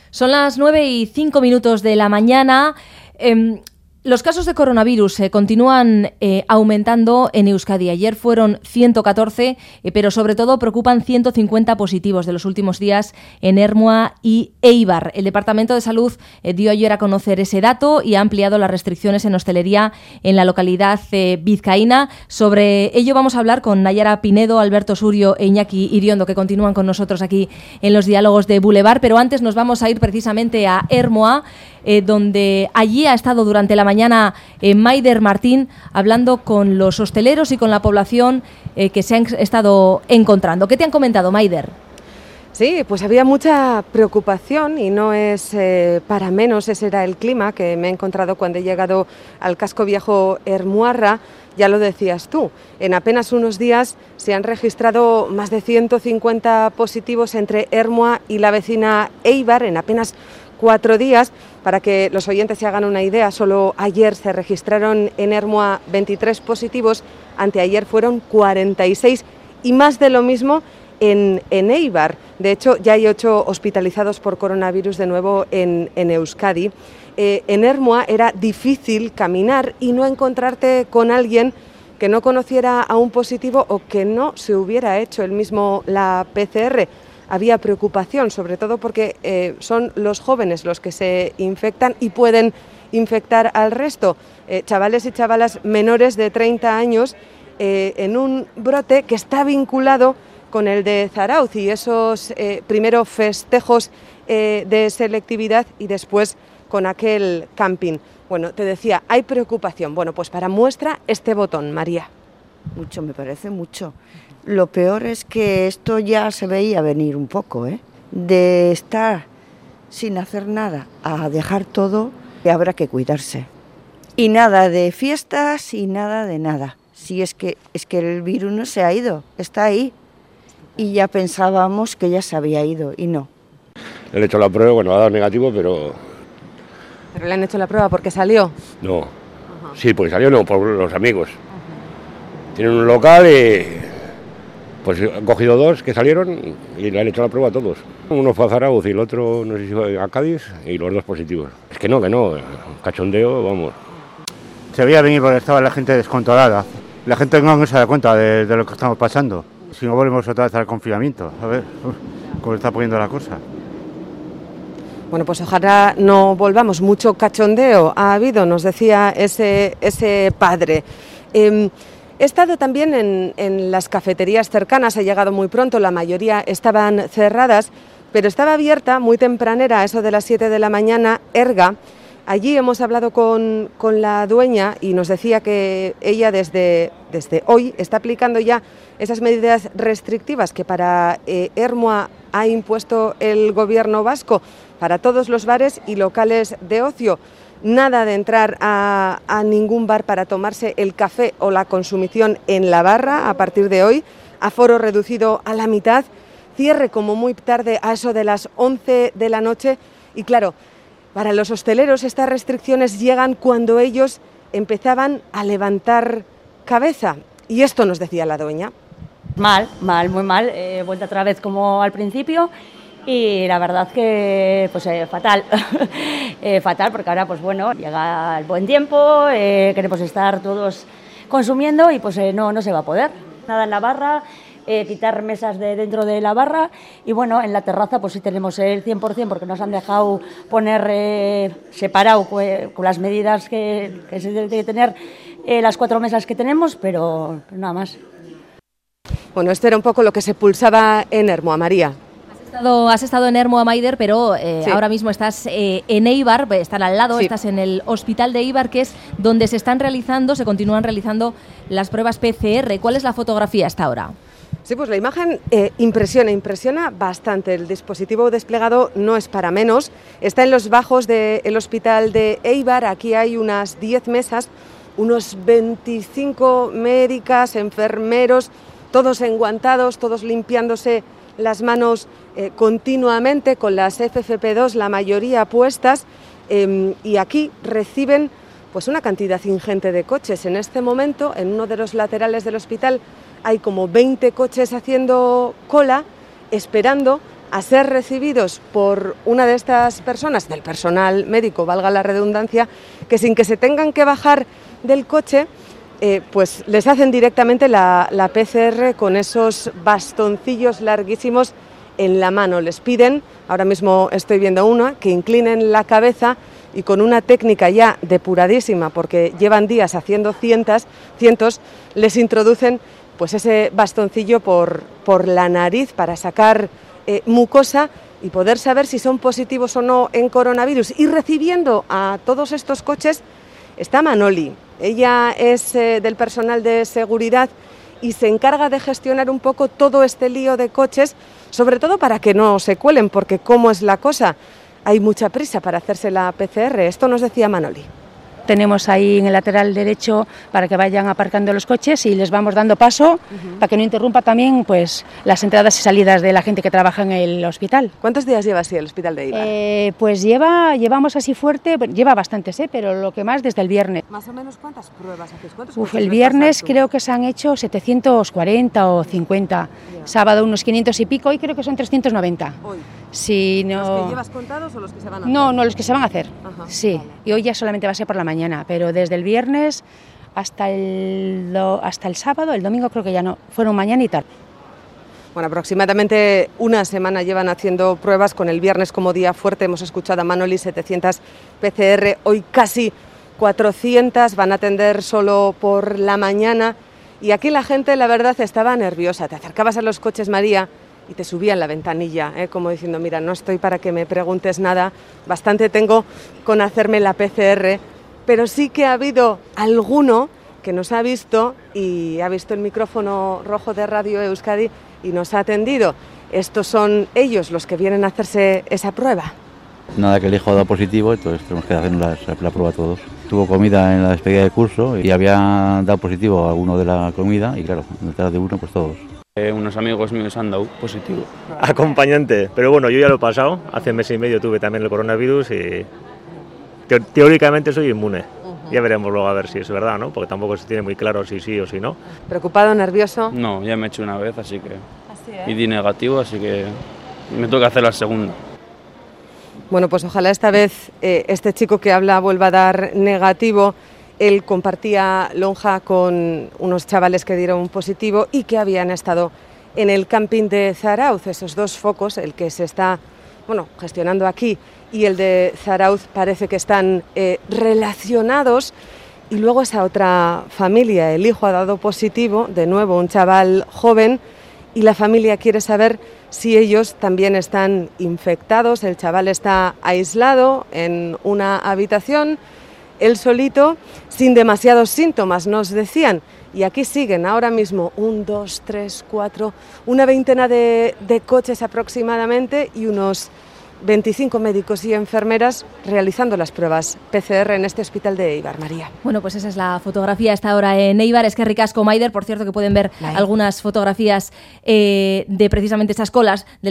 Son las 9:05 de la mañana. Los casos de coronavirus continúan aumentando en Euskadi. Ayer fueron 114, pero sobre todo preocupan 150 positivos de los últimos días en Ermua y Eibar. El Departamento de Salud dio ayer a conocer ese dato y ha ampliado las restricciones en hostelería en la localidad vizcaína. Sobre ello vamos a hablar con Nayara Pinedo, Alberto Surio e Iñaki Iriondo, que continúan con nosotros aquí en los diálogos de Boulevard. Pero antes nos vamos a ir precisamente a Ermua, donde allí ha estado durante la mañana Maider Martín hablando con los hosteleros y con la población que se han estado encontrando. ¿Qué te han comentado, Maider? Sí, pues había mucha preocupación y no es para menos. Ese era el clima que me he encontrado cuando he llegado al casco viejo Ermuarra. Ya lo decías tú, en apenas unos días se han registrado más de 150 positivos entre Ermua y la vecina Eibar, en apenas 4 días. Para que los oyentes se hagan una idea, solo ayer se registraron en Ermua 23 positivos, anteayer fueron 46 y más de lo mismo en Eibar. De hecho, ya hay 8 hospitalizados por coronavirus de nuevo en Euskadi. En Ermua era difícil caminar y no encontrarte con alguien que no conociera a un positivo o que no se hubiera hecho él mismo la PCR. Había preocupación, sobre todo porque son los jóvenes los que se infectan y pueden infectar al resto. Chavales y chavalas menores de 30 años en un brote que está vinculado con el de Zarautz y esos primero festejos de selectividad y después con aquel camping. Bueno, te decía, hay preocupación. Bueno, pues para muestra este botón, María. Mucho, me parece mucho. Lo peor es que esto ya se veía venir un poco, de estar sin hacer nada a dejar todo, que habrá que cuidarse. Y nada de fiestas y nada de nada. Si es que el virus no se ha ido, está ahí. Y ya pensábamos que ya se había ido y no. Le han hecho la prueba, bueno, ha dado negativo, pero... ¿Pero le han hecho la prueba porque salió? No. Uh-huh. Sí, porque salió no, por los amigos. Uh-huh. Tienen un local y... Pues han cogido 2 que salieron y le han hecho la prueba a todos. Uno fue a Zarautz y el otro, no sé si fue a Cádiz, y los 2 positivos. Es que no, cachondeo, vamos. Se veía venir porque estaba la gente descontrolada. La gente no se da cuenta de lo que estamos pasando. Si no volvemos otra vez al confinamiento, a ver cómo está poniendo la cosa. Bueno, pues ojalá no volvamos. Mucho cachondeo ha habido, nos decía ese padre. He estado también en las cafeterías cercanas, he llegado muy pronto, la mayoría estaban cerradas, pero estaba abierta muy tempranera, a eso de las 7 de la mañana, Erga. Allí hemos hablado con la dueña y nos decía que ella desde hoy está aplicando ya esas medidas restrictivas que para Ermua ha impuesto el gobierno vasco para todos los bares y locales de ocio. Nada de entrar a ningún bar para tomarse el café o la consumición en la barra a partir de hoy. Aforo reducido a la mitad, cierre como muy tarde a eso de las 11 de la noche. Y claro, para los hosteleros estas restricciones llegan cuando ellos empezaban a levantar cabeza. Y esto nos decía la dueña. Mal, muy mal. Vuelta otra vez como al principio. Y la verdad que pues fatal, fatal porque ahora pues bueno, llega el buen tiempo, queremos estar todos consumiendo y pues no se va a poder. Nada en la barra, quitar mesas de dentro de la barra y bueno, en la terraza pues sí tenemos el 100% porque nos han dejado poner separado con las medidas que se debe de tener las 4 mesas que tenemos, pero nada más. Bueno, esto era un poco lo que se pulsaba en Ermua, María. Has estado en Ermua, Maider, pero sí. Ahora mismo estás en Eibar, están al lado, sí. Estás en el hospital de Eibar, que es donde se continúan realizando las pruebas PCR. ¿Cuál es la fotografía hasta ahora? Sí, pues la imagen impresiona bastante. El dispositivo desplegado no es para menos. Está en los bajos del hospital de Eibar. Aquí hay unas 10 mesas, unos 25 médicas, enfermeros, todos enguantados, todos limpiándose las manos continuamente con las FFP2, la mayoría puestas, y aquí reciben pues una cantidad ingente de coches. En este momento, en uno de los laterales del hospital, hay como 20 coches haciendo cola, esperando a ser recibidos por una de estas personas, del personal médico, valga la redundancia, que sin que se tengan que bajar del coche, pues les hacen directamente la PCR con esos bastoncillos larguísimos en la mano. Les piden, ahora mismo estoy viendo una, que inclinen la cabeza y con una técnica ya depuradísima, porque llevan días haciendo cientos, les introducen pues ese bastoncillo por la nariz para sacar mucosa y poder saber si son positivos o no en coronavirus. Y recibiendo a todos estos coches está Manoli. Ella es del personal de seguridad y se encarga de gestionar un poco todo este lío de coches, sobre todo para que no se cuelen, porque ¿cómo es la cosa? Hay mucha prisa para hacerse la PCR. Esto nos decía Manoli. Tenemos ahí en el lateral derecho para que vayan aparcando los coches y les vamos dando paso para que no interrumpa también pues las entradas y salidas de la gente que trabaja en el hospital. ¿Cuántos días lleva así el hospital de Eibar? Pues llevamos así fuerte, lleva bastantes, pero lo que más desde el viernes. ¿Más o menos cuántas pruebas hacéis? El viernes creo que se han hecho 740 o 50, sábado unos 500 y pico, hoy creo que son 390. Hoy. Sí, no... ¿Los que llevas contados o los que se van a hacer? No, los que se van a hacer, Ajá, sí. vale. Y hoy ya solamente va a ser por la mañana, pero desde el viernes hasta el sábado, el domingo creo que ya no, fueron mañana y tarde. Bueno, aproximadamente una semana llevan haciendo pruebas, con el viernes como día fuerte. Hemos escuchado a Manoli, 700 PCR, hoy casi 400, van a atender solo por la mañana. Y aquí la gente, la verdad, estaba nerviosa. Te acercabas a los coches, María, y te subían la ventanilla, como diciendo, mira, no estoy para que me preguntes nada, bastante tengo con hacerme la PCR, pero sí que ha habido alguno que nos ha visto y ha visto el micrófono rojo de Radio Euskadi y nos ha atendido. Estos son ellos los que vienen a hacerse esa prueba. Nada, que el hijo ha dado positivo, entonces tenemos que hacernos la prueba todos. Tuvo comida en la despedida de curso y había dado positivo a alguno de la comida y claro, detrás de uno pues todos. Unos amigos míos han dado positivo. Acompañante, pero bueno, yo ya lo he pasado, hace mes y medio tuve también el coronavirus y teóricamente soy inmune. Ya veremos luego a ver si es verdad, ¿no? Porque tampoco se tiene muy claro si sí o si no. ¿Preocupado, nervioso? No, ya me he hecho una vez, así que... Y di negativo, así que me toca hacer la segunda. Bueno, pues ojalá esta vez este chico que habla vuelva a dar negativo. Él compartía lonja con unos chavales que dieron positivo y que habían estado en el camping de Zarauz. Esos dos focos, el que se está gestionando aquí y el de Zarauz, parece que están relacionados. Y luego esa otra familia, el hijo ha dado positivo, de nuevo un chaval joven, y la familia quiere saber si ellos también están infectados. El chaval está aislado en una habitación, él solito, sin demasiados síntomas, nos decían. Y aquí siguen ahora mismo 1, 2, 3, 4, una veintena de coches aproximadamente y unos 25 médicos y enfermeras realizando las pruebas PCR en este hospital de Eibar, María. Bueno, pues esa es la fotografía a esta hora en Eibar. Es que ricasco, Maider, por cierto, que pueden ver algunas fotografías de precisamente esas colas.